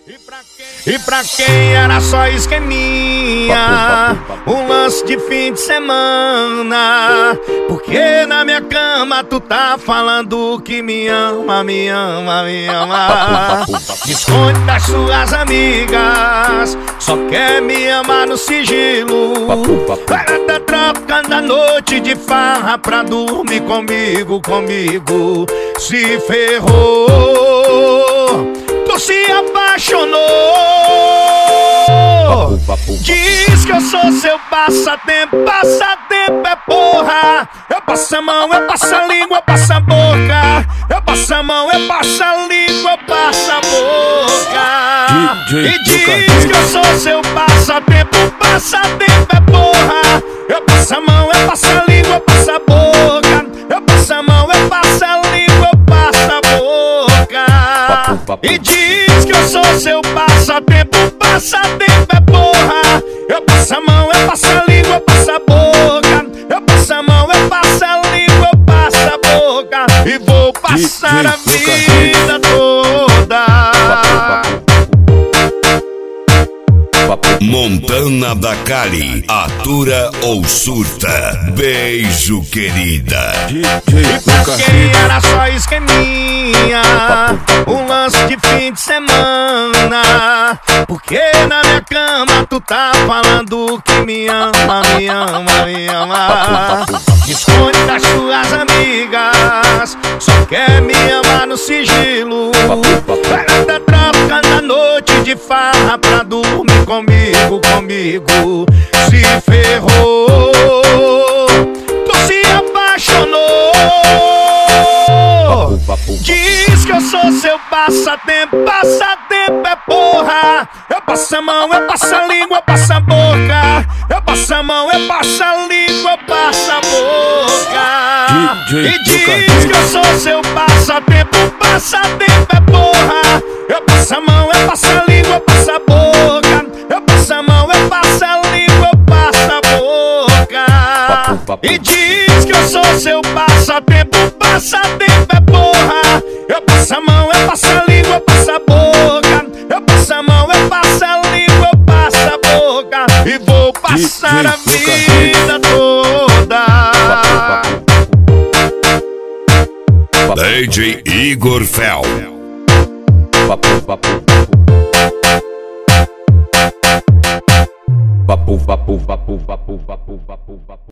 E pra quem era só esqueminha, um lance de fim de semana. Porque na minha cama tu tá falando que me ama, me ama, me ama. Me esconde das suas amigas, só quer me amar no sigilo. Ela tá trocando a noite de farra pra dormir comigo, comigo. Se ferrou, tu se apaixonou. Diz que eu sou seu passatempo, passatempo é porra. Eu passo a mão, eu passo a língua, eu passo a boca. Eu passo a mão, eu passo a língua, eu passo a boca. E diz que eu sou seu passatempo, passatempo é porra. Eu passo a mão, eu passo a língua, eu passo a boca. Eu passo a mão, eu passo a língua, eu passo a boca. E diz que eu sou seu passatempo, passatempo é porra. Eu passo a mão, eu passo a língua, eu passo a boca. Eu passo a mão, eu passo a língua, eu passo a boca. E vou passar a vida toda. Montana da Cali, atura ou surta? Beijo, querida. E pra quem era só esqueminha, um lance de fim de semana. Porque na minha cama tu tá falando que me ama, me ama, me ama. Me esconde das suas amigas, só quer me amar no sigilo. Ela tá trocando a noite de farra pra dormir comigo, comigo. Se ferrou, tu se apaixonou. Diz que eu sou seu passatempo, passatempo é porra. Eu passo a mão, eu passo a língua, eu passo a boca. Eu passo a mão, eu passo a língua, eu passo a boca. E diz que eu sou seu passatempo, passatempo é porra. Eu passo a mão, eu passo a língua, eu passo a boca. Eu passo a mão, eu passo a língua, eu passo a boca. E diz que eu sou seu passatempo, passatempo é porra. Eu passo a mão, eu passo a língua, eu passo a boca. Eu passo a mão, eu passo a língua, eu passo a boca. E vou passar a vida toda. DJ Igor Fel.